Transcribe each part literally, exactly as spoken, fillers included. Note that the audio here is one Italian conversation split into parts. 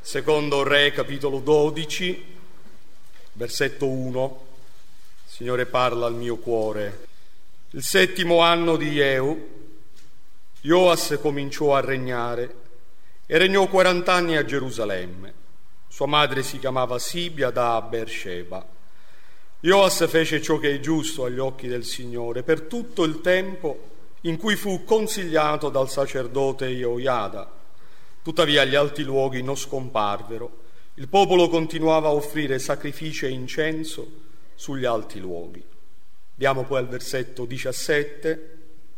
Secondo Re, capitolo dodici, versetto uno, il Signore parla al mio cuore. Il settimo anno di Jehu, Joas cominciò a regnare e regnò quarant'anni a Gerusalemme. Sua madre si chiamava Sibia da Beersheba. Joas fece ciò che è giusto agli occhi del Signore per tutto il tempo in cui fu consigliato dal sacerdote Jehoiada. Tuttavia gli alti luoghi non scomparvero. Il popolo continuava a offrire sacrifici e incenso sugli alti luoghi. Andiamo poi al versetto diciassette.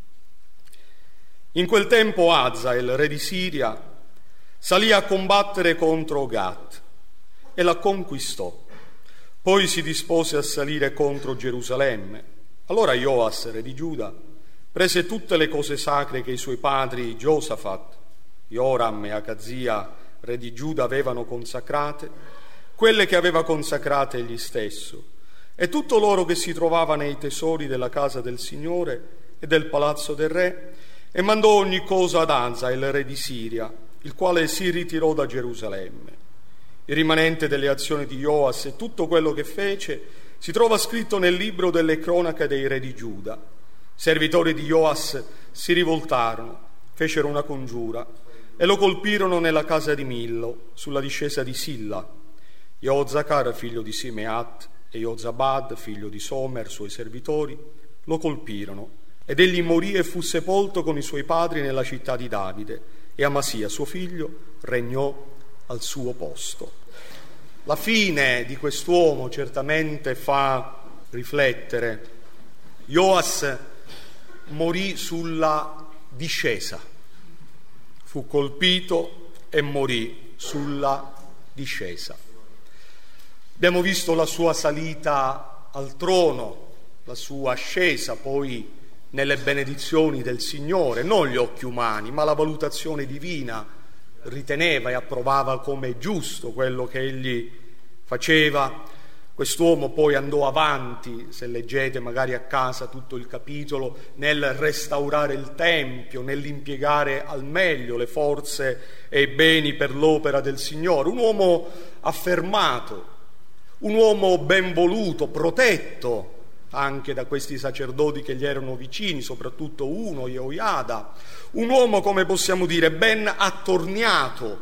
In quel tempo Hazael, re di Siria, salì a combattere contro Gat e la conquistò. Poi si dispose a salire contro Gerusalemme. Allora Joas, re di Giuda, prese tutte le cose sacre che i suoi padri Giosafat, Joram e Acazia, re di Giuda, avevano consacrate, quelle che aveva consacrate egli stesso, e tutto l'oro che si trovava nei tesori della casa del Signore e del palazzo del re, e mandò ogni cosa ad Hazael, re di Siria, il quale si ritirò da Gerusalemme. Il rimanente delle azioni di Joas e tutto quello che fece si trova scritto nel libro delle cronache dei re di Giuda. I servitori di Joas si rivoltarono, fecero una congiura e lo colpirono nella casa di Millo, sulla discesa di Silla. Jehozacar, figlio di Simeat, e Jozabad, figlio di Somer, suoi servitori, lo colpirono, ed egli morì e fu sepolto con i suoi padri nella città di Davide, e Amasia, suo figlio, regnò al suo posto. La fine di quest'uomo certamente fa riflettere. Joas morì sulla discesa. Fu colpito e morì sulla discesa. Abbiamo visto la sua salita al trono, la sua ascesa poi nelle benedizioni del Signore, non gli occhi umani, ma la valutazione divina riteneva e approvava come giusto quello che egli faceva. Quest'uomo poi andò avanti, se leggete magari a casa tutto il capitolo, nel restaurare il Tempio, nell'impiegare al meglio le forze e i beni per l'opera del Signore. Un uomo affermato, un uomo ben voluto, protetto anche da questi sacerdoti che gli erano vicini, soprattutto uno, Jehoiada. Un uomo, come possiamo dire, ben attorniato,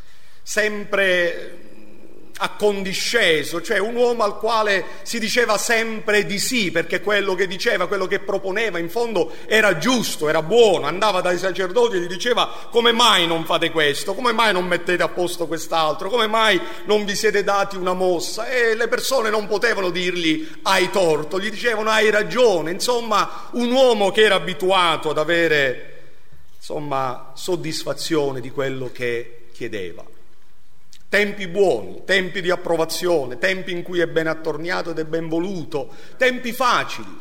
sempre accondisceso, cioè un uomo al quale si diceva sempre di sì, perché quello che diceva, quello che proponeva in fondo era giusto, era buono. Andava dai sacerdoti e gli diceva: come mai non fate questo? Come mai non mettete a posto quest'altro? Come mai non vi siete dati una mossa? E le persone non potevano dirgli hai torto, gli dicevano hai ragione. Insomma, un uomo che era abituato ad avere insomma soddisfazione di quello che chiedeva. Tempi buoni, tempi di approvazione, tempi in cui è ben attorniato ed è ben voluto, tempi facili,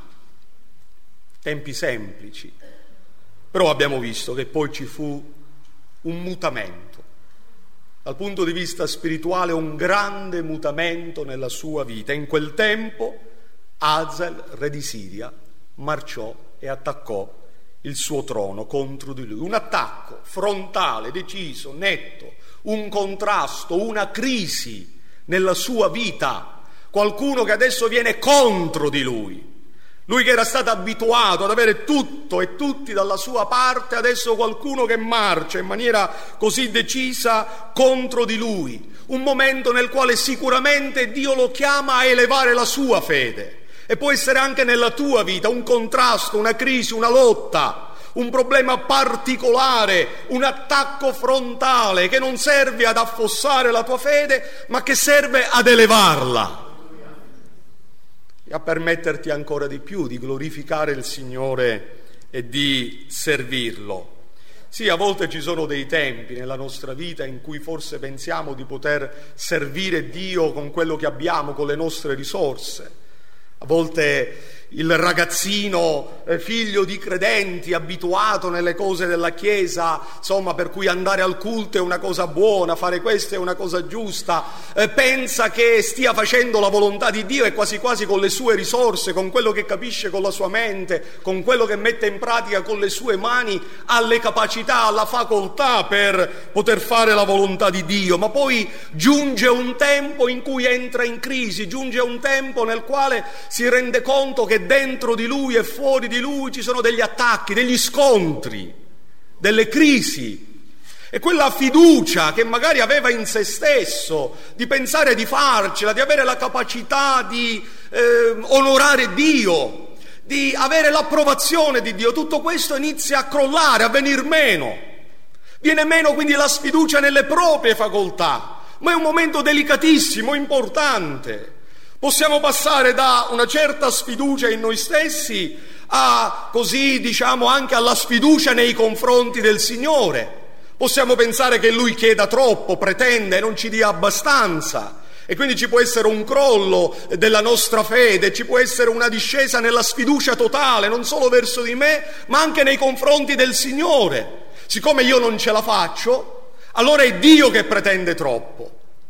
tempi semplici. Però abbiamo visto che poi ci fu un mutamento. Dal punto di vista spirituale, un grande mutamento nella sua vita. In quel tempo Hazael, re di Siria, marciò e attaccò il suo trono contro di lui. Un attacco frontale, deciso, netto, un contrasto, una crisi nella sua vita. Qualcuno che adesso viene contro di lui. Lui che era stato abituato ad avere tutto e tutti dalla sua parte, adesso qualcuno che marcia in maniera così decisa contro di lui. Un momento nel quale sicuramente Dio lo chiama a elevare la sua fede. E può essere anche nella tua vita un contrasto, una crisi, una lotta, un problema particolare, un attacco frontale che non serve ad affossare la tua fede, ma che serve ad elevarla e a permetterti ancora di più di glorificare il Signore e di servirlo. Sì, a volte ci sono dei tempi nella nostra vita in cui forse pensiamo di poter servire Dio con quello che abbiamo, con le nostre risorse. A volte il ragazzino eh, figlio di credenti, abituato nelle cose della Chiesa, insomma, per cui andare al culto è una cosa buona, fare questo è una cosa giusta, eh, pensa che stia facendo la volontà di Dio e quasi quasi con le sue risorse, con quello che capisce con la sua mente, con quello che mette in pratica con le sue mani, ha le capacità, ha la facoltà per poter fare la volontà di Dio, ma poi giunge un tempo in cui entra in crisi, giunge un tempo nel quale si rende conto che dentro di lui e fuori di lui ci sono degli attacchi, degli scontri, delle crisi, e quella fiducia che magari aveva in se stesso di pensare di farcela, di avere la capacità di eh, onorare Dio, di avere l'approvazione di Dio, tutto questo inizia a crollare, a venir meno. Viene meno quindi la sfiducia nelle proprie facoltà, ma è un momento delicatissimo, importante. Possiamo passare da una certa sfiducia in noi stessi a, così diciamo, anche alla sfiducia nei confronti del Signore. Possiamo pensare che Lui chieda troppo, pretenda e non ci dia abbastanza, e quindi ci può essere un crollo della nostra fede, ci può essere una discesa nella sfiducia totale, non solo verso di me, ma anche nei confronti del Signore. Siccome io non ce la faccio, allora è Dio che pretende troppo.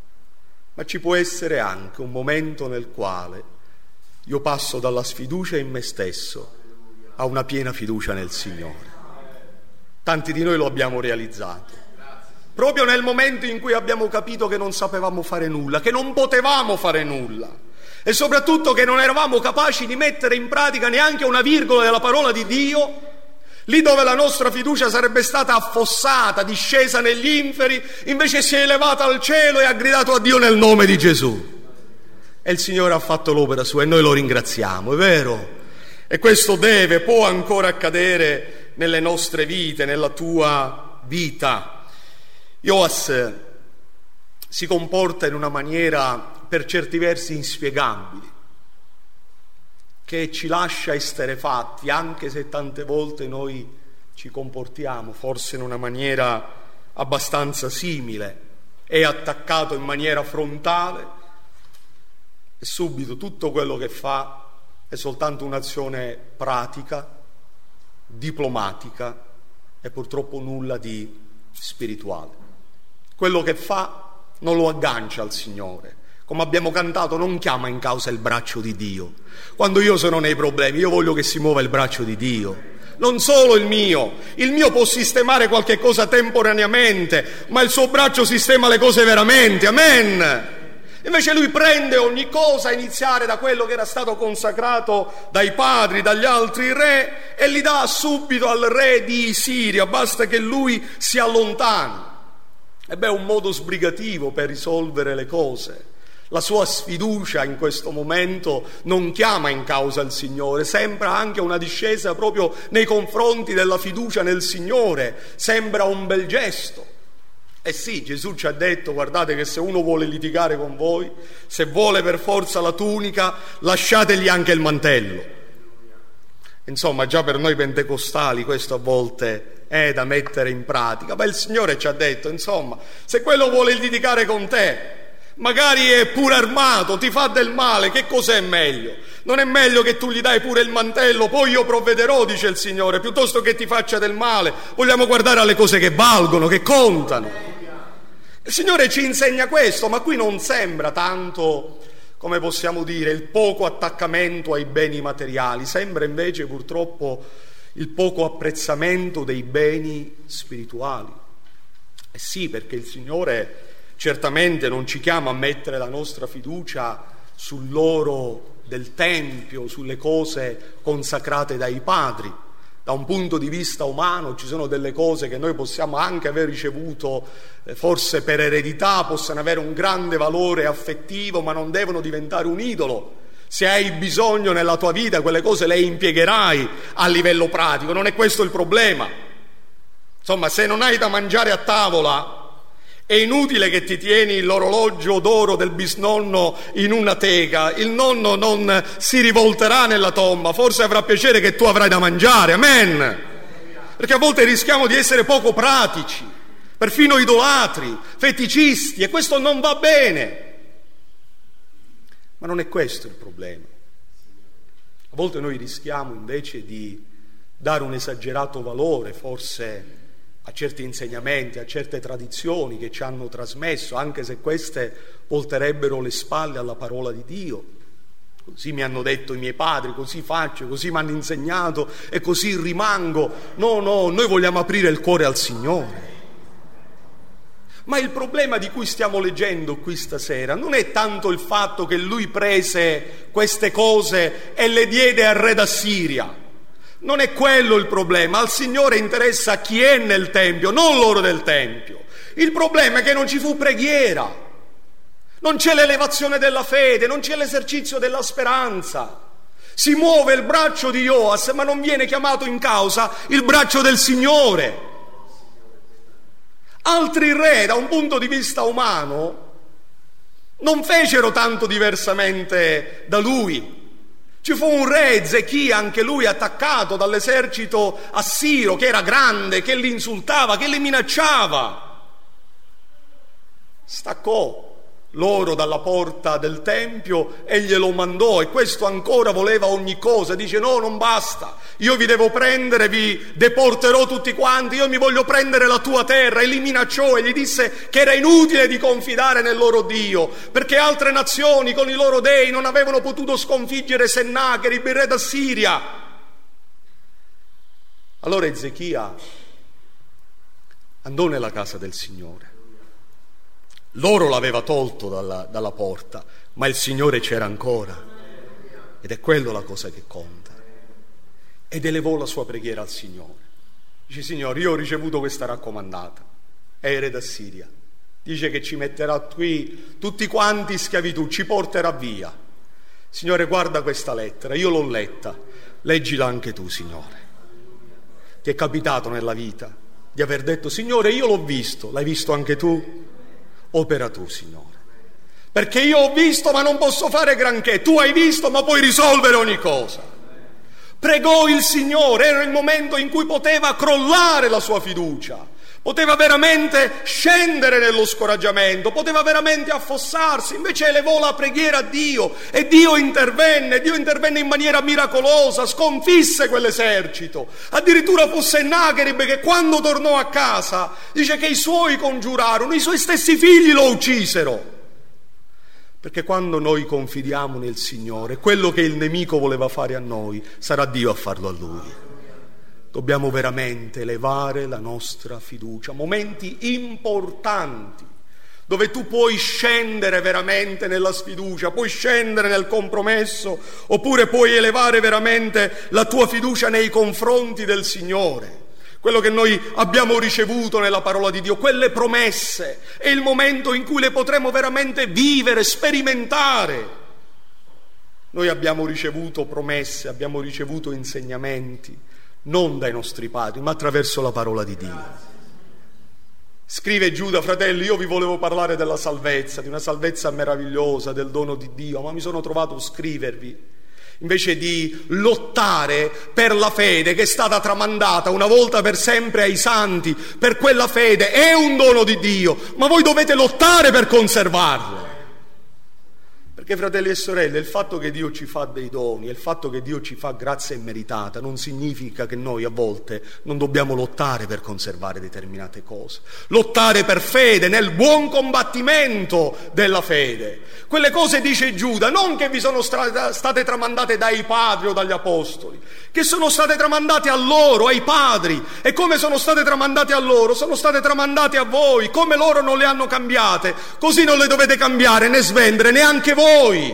Ma ci può essere anche un momento nel quale io passo dalla sfiducia in me stesso a una piena fiducia nel Signore. Tanti di noi lo abbiamo realizzato, proprio nel momento in cui abbiamo capito che non sapevamo fare nulla, che non potevamo fare nulla e soprattutto che non eravamo capaci di mettere in pratica neanche una virgola della parola di Dio. Lì dove la nostra fiducia sarebbe stata affossata, discesa negli inferi, invece si è elevata al cielo e ha gridato a Dio nel nome di Gesù. E il Signore ha fatto l'opera sua e noi lo ringraziamo, è vero? E questo deve, può ancora accadere nelle nostre vite, nella tua vita. Ioas si comporta in una maniera per certi versi inspiegabile, che ci lascia esterrefatti, anche se tante volte noi ci comportiamo forse in una maniera abbastanza simile. È attaccato in maniera frontale e subito tutto quello che fa è soltanto un'azione pratica, diplomatica e purtroppo nulla di spirituale. Quello che fa non lo aggancia al Signore. Come abbiamo cantato, non chiama in causa il braccio di Dio. Quando io sono nei problemi, io voglio che si muova il braccio di Dio. Non solo il mio. Il mio può sistemare qualche cosa temporaneamente, ma il suo braccio sistema le cose veramente. Amen. Invece lui prende ogni cosa, a iniziare da quello che era stato consacrato dai padri, dagli altri re, e li dà subito al re di Siria. Basta che lui si allontani. E beh, è un modo sbrigativo per risolvere le cose. La sua sfiducia in questo momento non chiama in causa il Signore, sembra anche una discesa proprio nei confronti della fiducia nel Signore, sembra un bel gesto. Eh sì, Gesù ci ha detto, guardate che se uno vuole litigare con voi, se vuole per forza la tunica, lasciategli anche il mantello. Insomma, già per noi pentecostali questo a volte è da mettere in pratica, ma il Signore ci ha detto, insomma, se quello vuole litigare con te, magari è pure armato, ti fa del male, che cos'è meglio? Non è meglio che tu gli dai pure il mantello, poi io provvederò, dice il Signore, piuttosto che ti faccia del male. Vogliamo guardare alle cose che valgono, che contano. Il Signore ci insegna questo, ma qui non sembra tanto, come possiamo dire, il poco attaccamento ai beni materiali, sembra invece purtroppo il poco apprezzamento dei beni spirituali. Eh sì, perché il Signore certamente non ci chiama a mettere la nostra fiducia sull'oro del Tempio, sulle cose consacrate dai padri. Da un punto di vista umano ci sono delle cose che noi possiamo anche aver ricevuto, eh, forse per eredità, possono avere un grande valore affettivo, ma non devono diventare un idolo. Se hai bisogno nella tua vita, quelle cose le impiegherai a livello pratico, non è questo il problema. Insomma, se non hai da mangiare a tavola, è inutile che ti tieni l'orologio d'oro del bisnonno in una teca, il nonno non si rivolterà nella tomba, forse avrà piacere che tu avrai da mangiare, amen. Perché a volte rischiamo di essere poco pratici, perfino idolatri, feticisti, e questo non va bene. Ma non è questo il problema. A volte noi rischiamo invece di dare un esagerato valore forse a certi insegnamenti, a certe tradizioni che ci hanno trasmesso, anche se queste volterebbero le spalle alla parola di Dio. Così mi hanno detto i miei padri, così faccio, così mi hanno insegnato e così rimango. No, no, noi vogliamo aprire il cuore al Signore. Ma il problema di cui stiamo leggendo qui stasera non è tanto il fatto che lui prese queste cose e le diede al re d'Assiria. Non è quello il problema. Al Signore interessa chi è nel Tempio, non l'oro del Tempio. Il problema è che non ci fu preghiera. Non c'è l'elevazione della fede, non c'è l'esercizio della speranza. Si muove il braccio di Ioas, ma non viene chiamato in causa il braccio del Signore. Altri re, da un punto di vista umano, non fecero tanto diversamente da lui. Ci fu un re, Ezechia, anche lui attaccato dall'esercito assiro, che era grande, che li insultava, che li minacciava. Staccò l'oro dalla porta del Tempio e glielo mandò, e questo ancora voleva ogni cosa. Dice: no, non basta, io vi devo prendere, vi deporterò tutti quanti, io mi voglio prendere la tua terra. E li minacciò e gli disse che era inutile di confidare nel loro Dio, perché altre nazioni con i loro dei non avevano potuto sconfiggere Sennacherib, il re d'Assiria. Allora Ezechia andò nella casa del Signore. L'oro l'aveva tolto dalla, dalla porta, ma il Signore c'era ancora, ed è quello la cosa che conta. Ed elevò la sua preghiera al Signore. Dice: Signore, io ho ricevuto questa raccomandata, è il re d'Assiria, dice che ci metterà qui tutti quanti in schiavitù, ci porterà via. Signore, guarda questa lettera, io l'ho letta, leggila anche tu, Signore. Ti è capitato nella vita di aver detto: Signore, io l'ho visto, l'hai visto anche tu? Opera tu, Signore, perché io ho visto ma non posso fare granché, tu hai visto ma puoi risolvere ogni cosa. Pregò il Signore, era il momento in cui poteva crollare la sua fiducia, poteva veramente scendere nello scoraggiamento, poteva veramente affossarsi. Invece elevò la preghiera a Dio e Dio intervenne, Dio intervenne in maniera miracolosa, sconfisse quell'esercito. Addirittura fu Sennacherib che quando tornò a casa dice che i suoi congiurarono, i suoi stessi figli lo uccisero. Perché quando noi confidiamo nel Signore, quello che il nemico voleva fare a noi, sarà Dio a farlo a Lui. Dobbiamo veramente elevare la nostra fiducia. Momenti importanti dove tu puoi scendere veramente nella sfiducia, puoi scendere nel compromesso, oppure puoi elevare veramente la tua fiducia nei confronti del Signore. Quello che noi abbiamo ricevuto nella parola di Dio, quelle promesse, è il momento in cui le potremo veramente vivere, sperimentare. Noi abbiamo ricevuto promesse, abbiamo ricevuto insegnamenti, non dai nostri padri, ma attraverso la parola di Dio. Scrive Giuda: fratelli, io vi volevo parlare della salvezza, di una salvezza meravigliosa, del dono di Dio, ma mi sono trovato a scrivervi invece di lottare per la fede che è stata tramandata una volta per sempre ai santi. Per quella fede è un dono di Dio, ma voi dovete lottare per conservarlo. Perché, fratelli e sorelle, il fatto che Dio ci fa dei doni e il fatto che Dio ci fa grazia immeritata non significa che noi a volte non dobbiamo lottare per conservare determinate cose. Lottare per fede, nel buon combattimento della fede. Quelle cose, dice Giuda, non che vi sono stra- state tramandate dai padri o dagli apostoli, che sono state tramandate a loro, ai padri. E come sono state tramandate a loro, sono state tramandate a voi. Come loro non le hanno cambiate, così non le dovete cambiare né svendere neanche voi.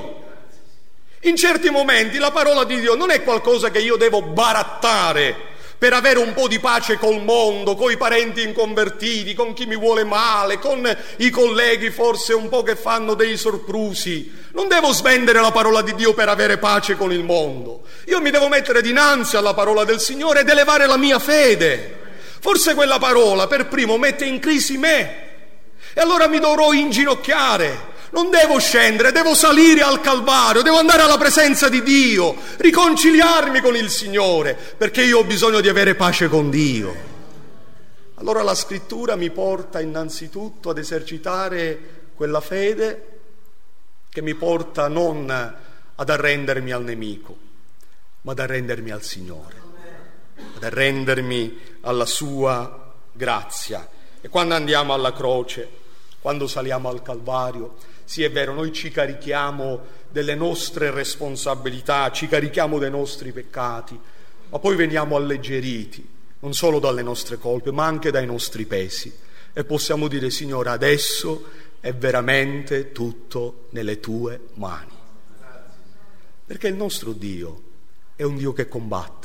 In certi momenti la parola di Dio non è qualcosa che io devo barattare per avere un po' di pace col mondo, con i parenti inconvertiti, con chi mi vuole male, con i colleghi forse un po' che fanno dei soprusi. Non devo svendere la parola di Dio per avere pace con il mondo. Io mi devo mettere dinanzi alla parola del Signore ed elevare la mia fede. Forse quella parola per primo mette in crisi me e allora mi dovrò inginocchiare. Non devo scendere, devo salire al Calvario, devo andare alla presenza di Dio, riconciliarmi con il Signore, perché io ho bisogno di avere pace con Dio. Allora la Scrittura mi porta innanzitutto ad esercitare quella fede che mi porta non ad arrendermi al nemico, ma ad arrendermi al Signore, ad arrendermi alla sua grazia. E quando andiamo alla croce, quando saliamo al Calvario, sì, è vero, noi ci carichiamo delle nostre responsabilità, ci carichiamo dei nostri peccati, ma poi veniamo alleggeriti, non solo dalle nostre colpe, ma anche dai nostri pesi. E possiamo dire: Signore, adesso è veramente tutto nelle tue mani. Perché il nostro Dio è un Dio che combatte.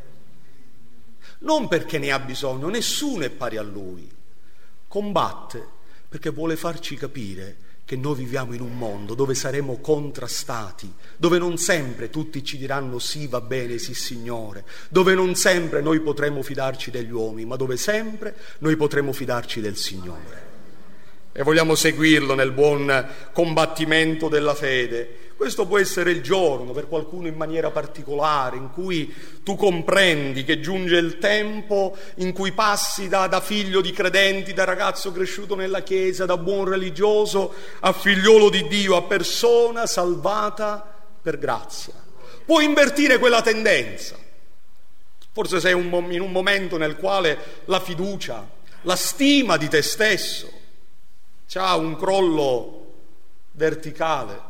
Non perché ne ha bisogno, nessuno è pari a Lui. Combatte perché vuole farci capire che noi viviamo in un mondo dove saremo contrastati, dove non sempre tutti ci diranno sì, va bene, sì Signore, dove non sempre noi potremo fidarci degli uomini, ma dove sempre noi potremo fidarci del Signore. E vogliamo seguirlo nel buon combattimento della fede. Questo può essere il giorno, per qualcuno in maniera particolare, in cui tu comprendi che giunge il tempo in cui passi da, da figlio di credenti, da ragazzo cresciuto nella Chiesa, da buon religioso, a figliolo di Dio, a persona salvata per grazia. Puoi invertire quella tendenza. Forse sei un, in un momento nel quale la fiducia, la stima di te stesso c'ha un crollo verticale.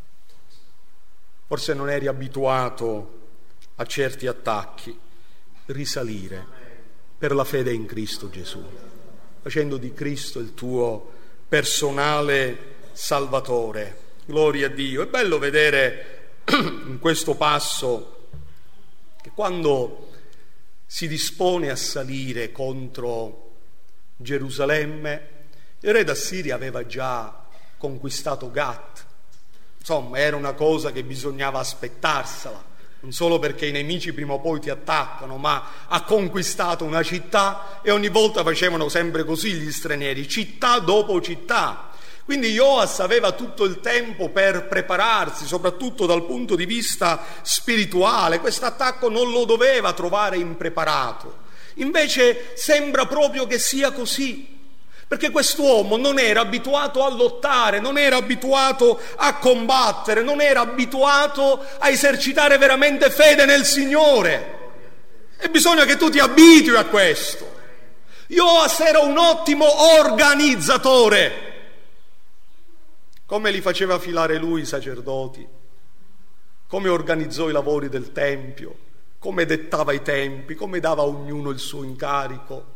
Forse non eri abituato a certi attacchi. Risalire per la fede in Cristo Gesù, facendo di Cristo il tuo personale Salvatore. Gloria a Dio. È bello vedere in questo passo che quando si dispone a salire contro Gerusalemme, il re d'Assiria aveva già conquistato Gat. Insomma, era una cosa che bisognava aspettarsela, non solo perché i nemici prima o poi ti attaccano, ma ha conquistato una città, e ogni volta facevano sempre così gli stranieri, città dopo città. Quindi Joas aveva tutto il tempo per prepararsi, soprattutto dal punto di vista spirituale. Questo attacco non lo doveva trovare impreparato. Invece sembra proprio che sia così. Perché quest'uomo non era abituato a lottare, non era abituato a combattere, non era abituato a esercitare veramente fede nel Signore. E bisogna che tu ti abitui a questo. Joas era un ottimo organizzatore. Come li faceva filare lui i sacerdoti, come organizzò i lavori del Tempio, come dettava i tempi, come dava a ognuno il suo incarico.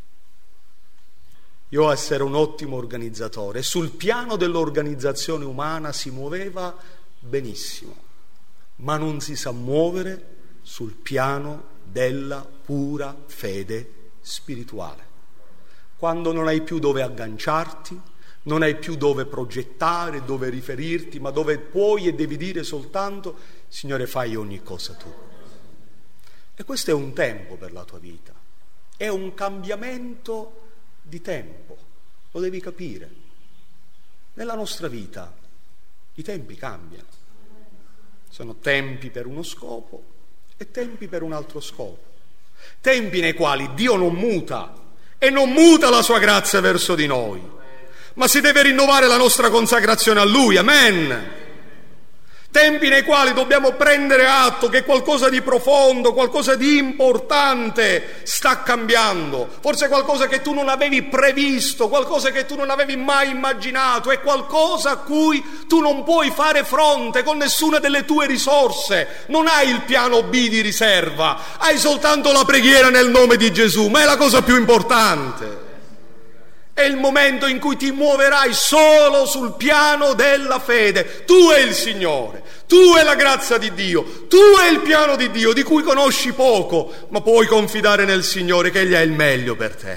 Joas era un ottimo organizzatore e sul piano dell'organizzazione umana si muoveva benissimo, ma non si sa muovere sul piano della pura fede spirituale. Quando non hai più dove agganciarti, non hai più dove progettare, dove riferirti, ma dove puoi e devi dire soltanto: Signore, fai ogni cosa tu. E questo è un tempo per la tua vita, è un cambiamento di tempo, lo devi capire. Nella nostra vita i tempi cambiano, sono tempi per uno scopo e tempi per un altro scopo, tempi nei quali Dio non muta e non muta la sua grazia verso di noi, ma si deve rinnovare la nostra consacrazione a Lui, amen. Tempi nei quali dobbiamo prendere atto che qualcosa di profondo, qualcosa di importante sta cambiando, forse qualcosa che tu non avevi previsto, qualcosa che tu non avevi mai immaginato, è qualcosa a cui tu non puoi fare fronte con nessuna delle tue risorse, non hai il piano B di riserva, hai soltanto la preghiera nel nome di Gesù, ma è la cosa più importante. È il momento in cui ti muoverai solo sul piano della fede. Tu è il Signore, tu è la grazia di Dio, tu è il piano di Dio di cui conosci poco, ma puoi confidare nel Signore che Egli ha il meglio per te.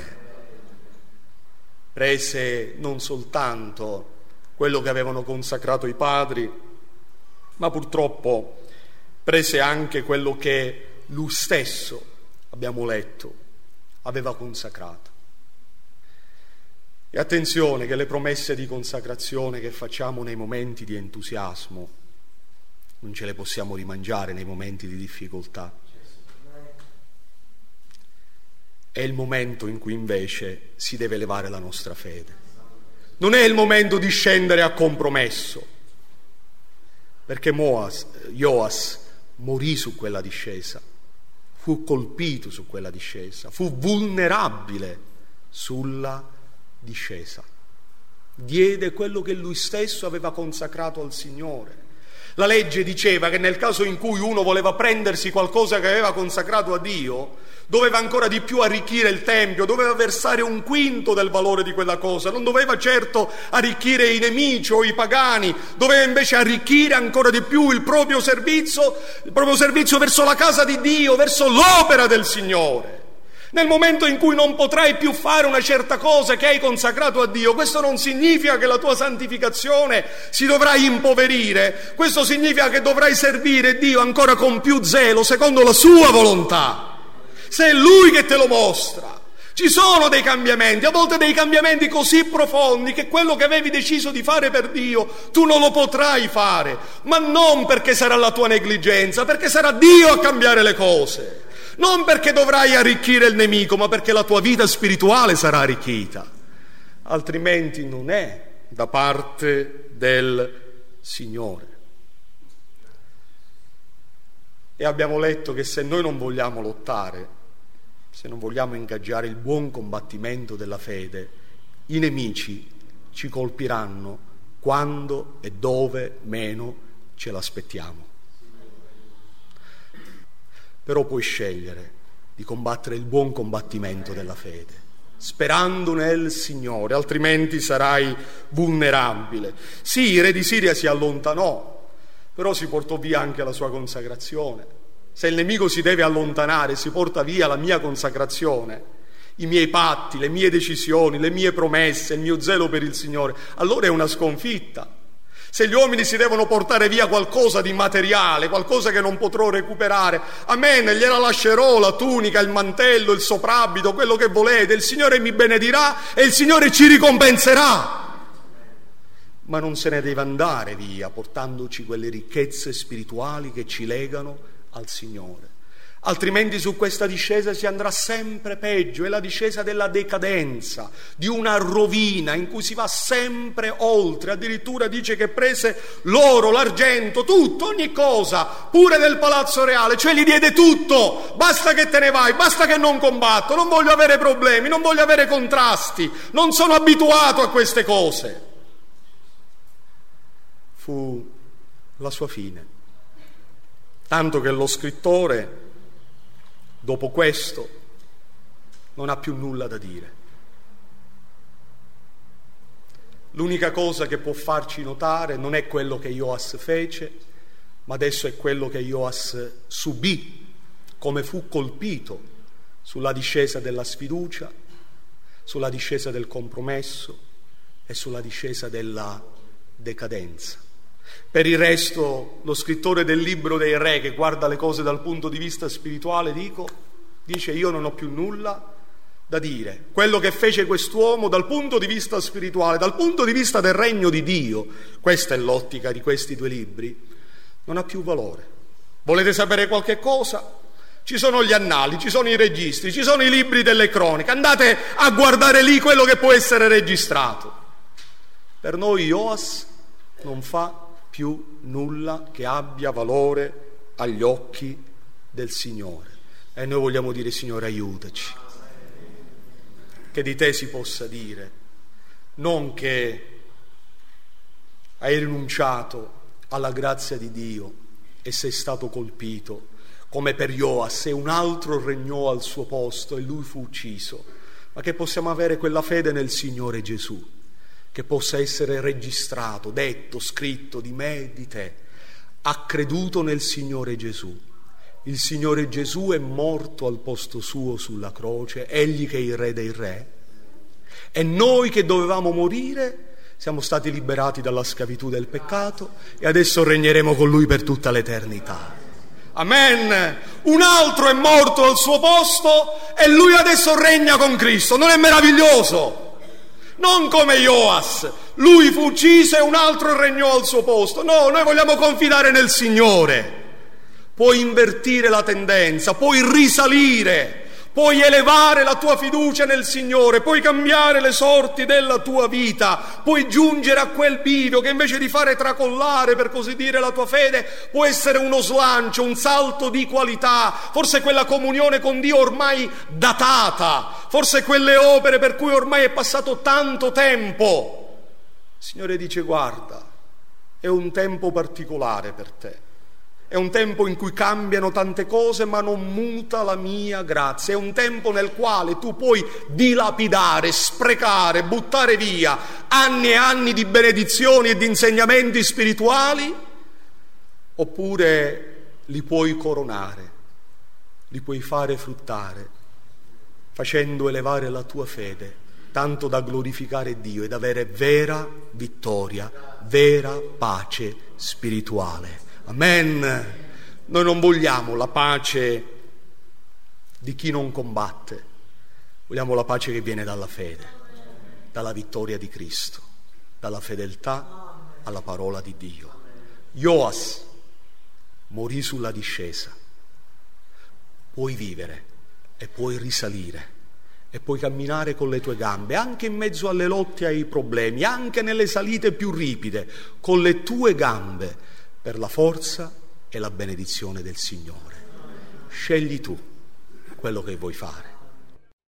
Prese non soltanto quello che avevano consacrato i padri, ma purtroppo prese anche quello che lui stesso, abbiamo letto, aveva consacrato. E attenzione che le promesse di consacrazione che facciamo nei momenti di entusiasmo non ce le possiamo rimangiare nei momenti di difficoltà. È il momento in cui invece si deve elevare la nostra fede. Non è il momento di scendere a compromesso, perché Moas, Joas morì su quella discesa, fu colpito su quella discesa, fu vulnerabile sulla discesa. Diede quello che lui stesso aveva consacrato al Signore. La legge diceva che nel caso in cui uno voleva prendersi qualcosa che aveva consacrato a Dio, doveva ancora di più arricchire il Tempio, doveva versare un quinto del valore di quella cosa, non doveva certo arricchire i nemici o i pagani, doveva invece arricchire ancora di più il proprio servizio, il proprio servizio verso la casa di Dio, verso l'opera del Signore. Nel momento in cui non potrai più fare una certa cosa che hai consacrato a Dio, questo non significa che la tua santificazione si dovrà impoverire, questo significa che dovrai servire Dio ancora con più zelo, secondo la sua volontà. Se è Lui che te lo mostra. Ci sono dei cambiamenti, a volte dei cambiamenti così profondi che quello che avevi deciso di fare per Dio tu non lo potrai fare, ma non perché sarà la tua negligenza, perché sarà Dio a cambiare le cose. Non perché dovrai arricchire il nemico, ma perché la tua vita spirituale sarà arricchita. Altrimenti non è da parte del Signore. E abbiamo letto che se noi non vogliamo lottare, se non vogliamo ingaggiare il buon combattimento della fede, i nemici ci colpiranno quando e dove meno ce l'aspettiamo. Però puoi scegliere di combattere il buon combattimento della fede, sperando nel Signore, altrimenti sarai vulnerabile. Sì, il re di Siria si allontanò, però si portò via anche la sua consacrazione. Se il nemico si deve allontanare, si porta via la mia consacrazione, i miei patti, le mie decisioni, le mie promesse, il mio zelo per il Signore, allora è una sconfitta. Se gli uomini si devono portare via qualcosa di materiale, qualcosa che non potrò recuperare, amen, gliela lascerò, la tunica, il mantello, il soprabito, quello che volete, il Signore mi benedirà e il Signore ci ricompenserà. Ma non se ne deve andare via portandoci quelle ricchezze spirituali che ci legano al Signore. Altrimenti su questa discesa si andrà sempre peggio, è la discesa della decadenza, di una rovina in cui si va sempre oltre. Addirittura dice che prese l'oro, l'argento, tutto, ogni cosa, pure del palazzo reale, cioè gli diede tutto, basta che te ne vai, basta che non combatto, non voglio avere problemi, non voglio avere contrasti, non sono abituato a queste cose. Fu la sua fine, tanto che lo scrittore dopo questo non ha più nulla da dire. L'unica cosa che può farci notare non è quello che Ioas fece, ma adesso è quello che Ioas subì, come fu colpito sulla discesa della sfiducia, sulla discesa del compromesso e sulla discesa della decadenza. Per il resto, lo scrittore del libro dei re, che guarda le cose dal punto di vista spirituale, dico, dice: io non ho più nulla da dire. Quello che fece quest'uomo dal punto di vista spirituale, dal punto di vista del regno di Dio, questa è l'ottica di questi due libri, non ha più valore. Volete sapere qualche cosa? Ci sono gli annali, ci sono i registri, ci sono i libri delle cronache, andate a guardare lì quello che può essere registrato. Per noi Ioas non fa più nulla che abbia valore agli occhi del Signore. E noi vogliamo dire: Signore, aiutaci. Che di te si possa dire, non che hai rinunciato alla grazia di Dio e sei stato colpito, come per Ioas, e un altro regnò al suo posto e lui fu ucciso, ma che possiamo avere quella fede nel Signore Gesù, che possa essere registrato, detto, scritto di me e di te. Ha creduto nel Signore Gesù. Il Signore Gesù è morto al posto suo sulla croce, egli che è il Re dei Re. E noi che dovevamo morire siamo stati liberati dalla schiavitù del peccato e adesso regneremo con Lui per tutta l'eternità. Amen. Un altro è morto al suo posto e Lui adesso regna con Cristo. Non è meraviglioso? Non come Ioas, lui fu ucciso e un altro regnò al suo posto. No, noi vogliamo confidare nel Signore. Puoi invertire la tendenza, puoi risalire, puoi elevare la tua fiducia nel Signore, puoi cambiare le sorti della tua vita, puoi giungere a quel bivio che invece di fare tracollare, per così dire, la tua fede, può essere uno slancio, un salto di qualità, forse quella comunione con Dio ormai datata, forse quelle opere per cui ormai è passato tanto tempo. Il Signore dice: guarda, è un tempo particolare per te. È un tempo in cui cambiano tante cose, ma non muta la mia grazia. È un tempo nel quale tu puoi dilapidare, sprecare, buttare via anni e anni di benedizioni e di insegnamenti spirituali, oppure li puoi coronare, li puoi fare fruttare, facendo elevare la tua fede, tanto da glorificare Dio ed avere vera vittoria, vera pace spirituale. Amen. Noi non vogliamo la pace di chi non combatte, vogliamo la pace che viene dalla fede, dalla vittoria di Cristo, dalla fedeltà alla parola di Dio. Joas morì sulla discesa. Puoi vivere e puoi risalire e puoi camminare con le tue gambe, anche in mezzo alle lotte e ai problemi, anche nelle salite più ripide, con le tue gambe, per la forza e la benedizione del Signore. Scegli tu quello che vuoi fare.